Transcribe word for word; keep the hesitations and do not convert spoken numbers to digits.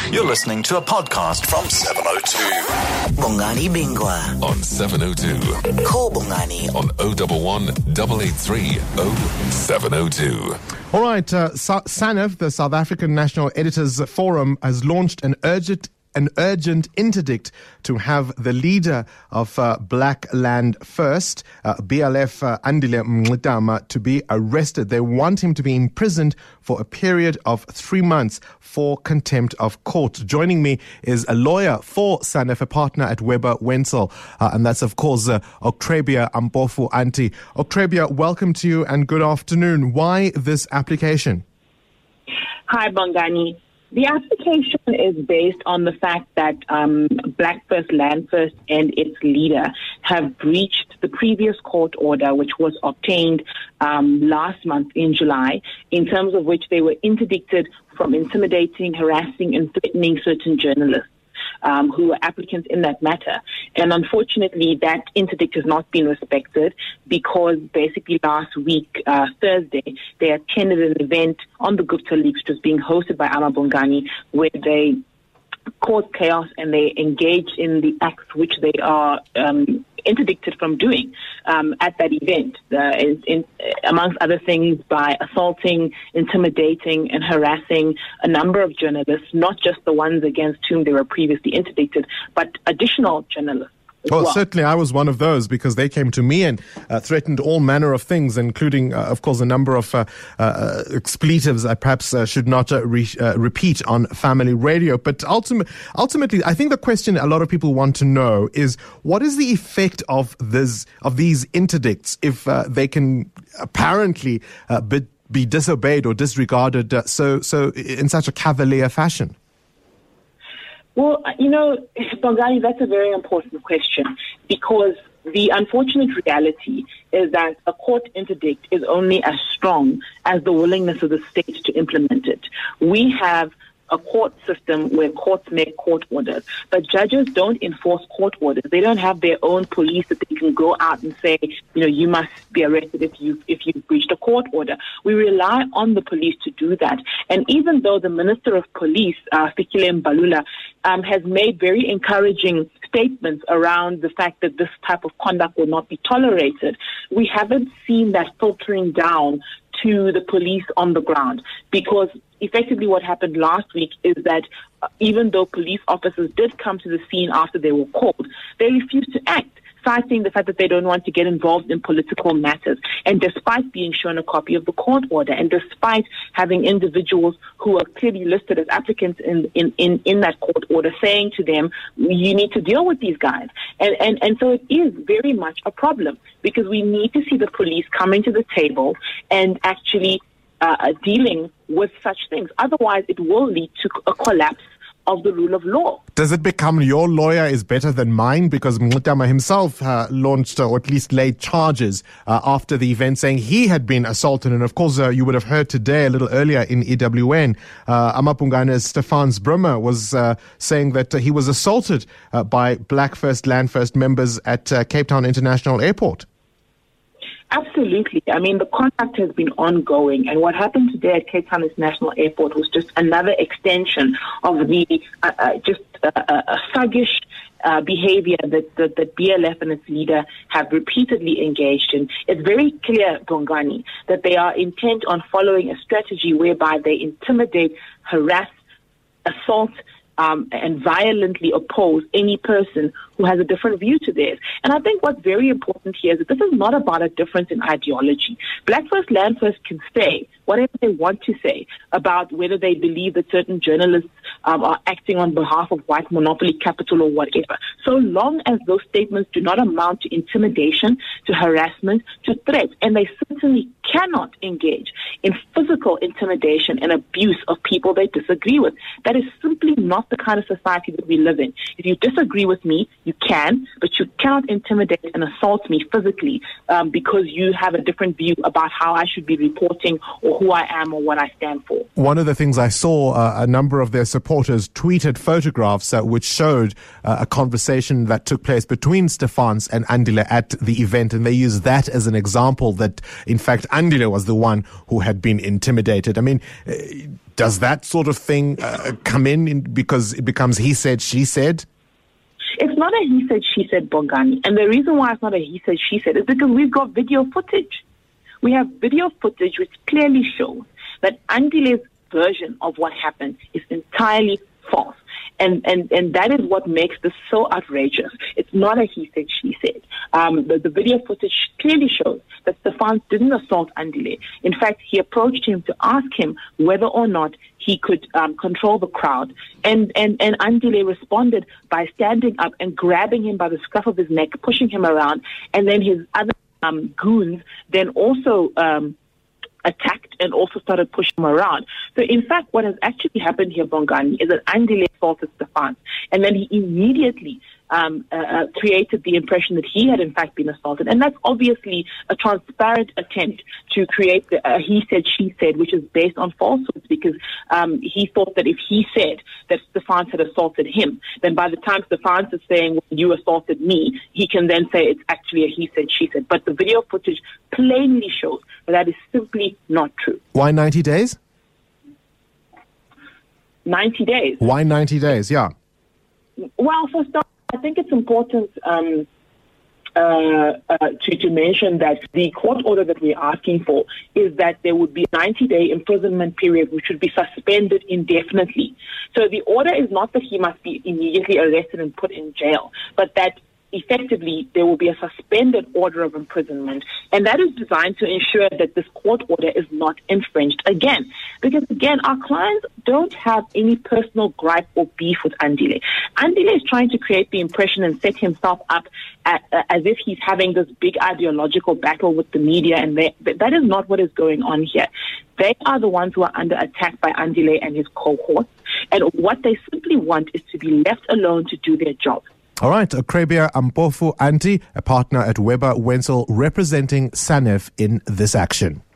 You're listening to a podcast from seven oh two. Bongani Bingwa on seven oh two. Call Bongani on oh one one, eight eight three, oh seven oh two. All right, uh, SANEF, the South African National Editors Forum, has launched an urgent an urgent interdict to have the leader of uh, Black Land First, uh, B L F, uh, Andile Mngxitama, to be arrested. They want him to be imprisoned for a period of three months for contempt of court. Joining me is a lawyer for SANEF, a partner at Weber Wenzel, uh, and that's, of course, uh, Octrabia Ampofu Anti. Octrabia, welcome to you and good afternoon. Why this application? Hi, Bongani. The application is based on the fact that um, Black First, Land First and its leader have breached the previous court order, which was obtained um, last month in July, in terms of which they were interdicted from intimidating, harassing and threatening certain journalists Um, who were applicants in that matter. And unfortunately, that interdict has not been respected because basically last week, uh, Thursday, they attended an event on the Gupta Leaks, which was being hosted by Ama Bongani, where they caused chaos and they engaged in the acts which they are um, interdicted from doing um, at that event, uh, in, in, amongst other things, by assaulting, intimidating and harassing a number of journalists, not just the ones against whom they were previously interdicted, but additional journalists. Well, well, certainly I was one of those because they came to me and uh, threatened all manner of things, including, uh, of course, a number of uh, uh, expletives I perhaps uh, should not uh, re- uh, repeat on family radio. But ultim- ultimately, I think the question a lot of people want to know is what is the effect of this of these interdicts if uh, they can apparently uh, be, be disobeyed or disregarded uh, so so in such a cavalier fashion? Well, you know, Bongani, that's a very important question because the unfortunate reality is that a court interdict is only as strong as the willingness of the state to implement it. We have a court system where courts make court orders, but judges don't enforce court orders. They don't have their own police that they can go out and say, you know, you must be arrested if you if you breached a court order. We rely on the police to do that. And even though the Minister of Police, uh, Fikile Mbalula, um, has made very encouraging statements around the fact that this type of conduct will not be tolerated, we haven't seen that filtering down to the police on the ground, because effectively what happened last week is that uh, even though police officers did come to the scene after they were called, they refused to act, citing the fact that they don't want to get involved in political matters. And despite being shown a copy of the court order, and despite having individuals who are clearly listed as applicants in, in, in, in that court order saying to them, you need to deal with these guys. And, and, and so it is very much a problem, because we need to see the police coming to the table and actually uh, dealing with such things. Otherwise, it will lead to a collapse of the rule of law. Does it become your lawyer is better than mine? Because Mngxitama himself uh, launched uh, or at least laid charges uh, after the event, saying he had been assaulted. And of course, uh, you would have heard today a little earlier in E W N, uh, Amapungana's Stefans Brummer was uh, saying that uh, he was assaulted uh, by Black First, Land First members at uh, Cape Town International Airport. Absolutely. I mean, the contact has been ongoing, and what happened today at Cape Town International Airport was just another extension of the uh, uh, just uh, uh, thuggish uh, behavior that, that, that B L F and its leader have repeatedly engaged in. It's very clear, Bongani, that they are intent on following a strategy whereby they intimidate, harass, assault, Um, and violently oppose any person who has a different view to theirs. And I think what's very important here is that this is not about a difference in ideology. Black First, Land First can say whatever they want to say about whether they believe that certain journalists um, are acting on behalf of white monopoly capital or whatever. So long as those statements do not amount to intimidation, to harassment, to threats, and they certainly cannot engage in physical intimidation and abuse of people they disagree with. That is simply not the kind of society that we live in. If you disagree with me, you can, but you cannot intimidate and assault me physically um, because you have a different view about how I should be reporting or who I am or what I stand for. One of the things I saw uh, a number of their supporters reporters tweeted photographs uh, which showed uh, a conversation that took place between Stephans and Andile at the event, and they used that as an example that, in fact, Andile was the one who had been intimidated. I mean, uh, does that sort of thing uh, come in, in because it becomes he said, she said? It's not a he said, she said, Bongani. And the reason why it's not a he said, she said is because we've got video footage. We have video footage which clearly shows that Andile's version of what happened is entirely false. And, and, and that is what makes this so outrageous. It's not a he said, she said. Um, the, the video footage clearly shows that Stephans didn't assault Andile. In fact, he approached him to ask him whether or not he could um, control the crowd. And, and, and Andile responded by standing up and grabbing him by the scruff of his neck, pushing him around. And then his other um, goons then also um, attacked and also started pushing him around. So in fact, what has actually happened here, Bongani, is that Andile assaulted Stephans, and then he immediately um, uh, uh, created the impression that he had in fact been assaulted. And that's obviously a transparent attempt to create the uh, he said, she said, which is based on falsehoods, because um, he thought that if he said that Stephans had assaulted him, then by the time Stephans is saying, well, you assaulted me, he can then say it's actually a he said, she said. But the video footage plainly shows that that is simply not true. Why ninety days? ninety days. Why ninety days? Yeah. Well, for starters, I think it's important um, uh, uh, to, to mention that the court order that we're asking for is that there would be a ninety-day imprisonment period which would be suspended indefinitely. So the order is not that he must be immediately arrested and put in jail, but that effectively there will be a suspended order of imprisonment, and that is designed to ensure that this court order is not infringed again. Because again, our clients don't have any personal gripe or beef with Andile. Andile is trying to create the impression and set himself up at, uh, as if he's having this big ideological battle with the media, and they, that is not what is going on here. They are the ones who are under attack by Andile and his cohorts, and what they simply want is to be left alone to do their job. All right, Krabia Ampofu Anti, a partner at Weber Wenzel, representing SANEF in this action.